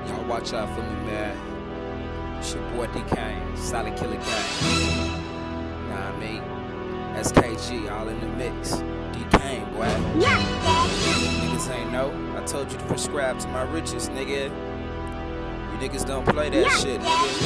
Y'all watch out for me, man. It's your boy D-Kane, Silent Killer Gang. Nah, I mean, SKG, all in the mix. D-Kane, boy. Niggas ain't know. I told you to prescribe to my riches, nigga. You niggas don't play that shit,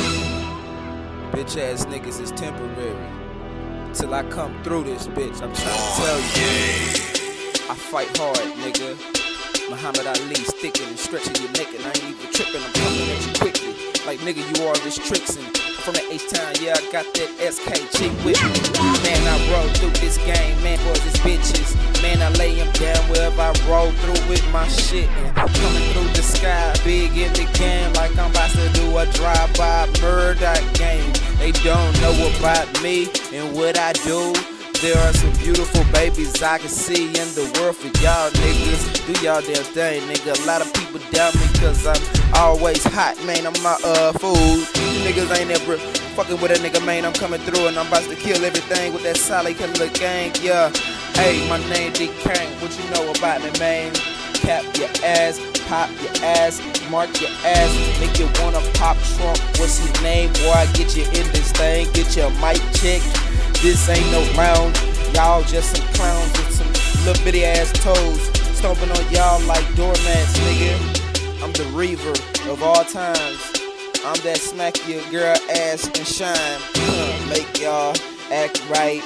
nigga. Bitch ass niggas is temporary. Till I come through this bitch, I'm trying to tell you. I fight hard, nigga. Muhammad Ali sticking and stretching your neck, and I ain't even tripping. I'm coming at you quickly, like nigga, you all this tricks. And from the H-Town, yeah, I got that SKG with me. Man, I roll through this game, man, boys, it's bitches. Man, I lay them down wherever I roll through with my shit. And coming through the sky, big in the game, like I'm about to do a drive-by murder game. They don't know about me and what I do. There are some beautiful babies I can see in the world for y'all niggas. Do y'all damn thing, nigga. A lot of people doubt me cause I'm always hot, man. I'm my food. You niggas ain't ever fucking with a nigga, man. I'm coming through and I'm about to kill everything with that Silent Killer Gang, yeah. Hey, my name D-Kane. What you know about me, man? Cap your ass, pop your ass, mark your ass, make you wanna pop Trump. What's his name? Boy, get you in this thing, get your mic check. This ain't no round, y'all just some clowns with some little bitty ass toes, stomping on y'all like doormats, nigga. I'm the reaver of all times. I'm that smack your girl ass and shine. Make y'all act right.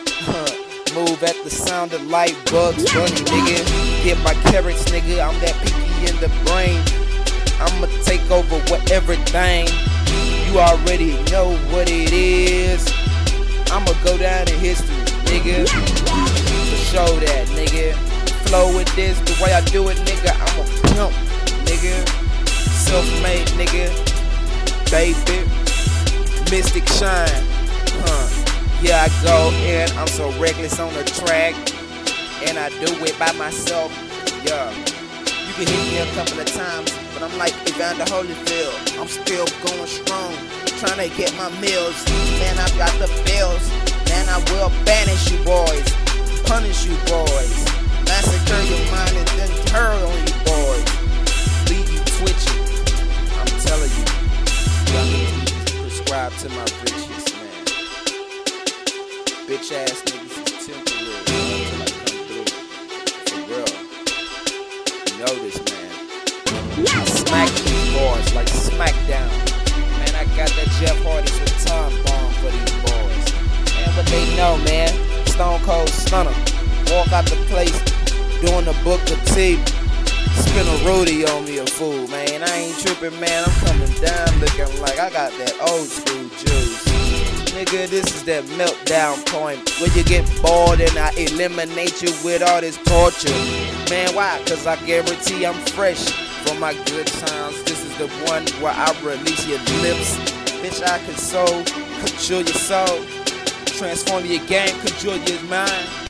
Move at the sound of light, Bugs Bunny, nigga. Get my carrots, nigga. I'm that picky in the brain. I'ma take over with everything. You already know what it is. I'ma go down in history, nigga. For show that, nigga. Flow with this, the way I do it, nigga. I'm a pimp, nigga. Self-made, nigga. Baby. Mystic shine. Yeah, I go in. I'm so reckless on the track. And I do it by myself. Yeah. You can hit me a couple of times, but I'm like Evander Holyfield. I'm still going strong, trying to get my meals. Man, I got the bills. Man, I will banish you boys, punish you boys, massacre your mind and then turn on you boys, leave you twitching. I'm telling you, y'all need to prescribe to my riches, man. Bitch ass niggas is temporary until I come through. For real. You know this, man. I smack these boys like SmackDown. Man, I got that Jeff Hardy with time bomb for these boys. Man, what they know, man. Stone Cold Stunner. Walk out the place, doing the Booker T. Spin a Rudy on me, a fool, man. I ain't tripping, man. I'm coming down looking like I got that old school juice. Nigga, this is that meltdown point where you get bored and I eliminate you with all this torture. Man, why? Cause I guarantee I'm fresh from my good times. This is the one where I release your lips. Bitch, I control your soul, transform your game, control your mind.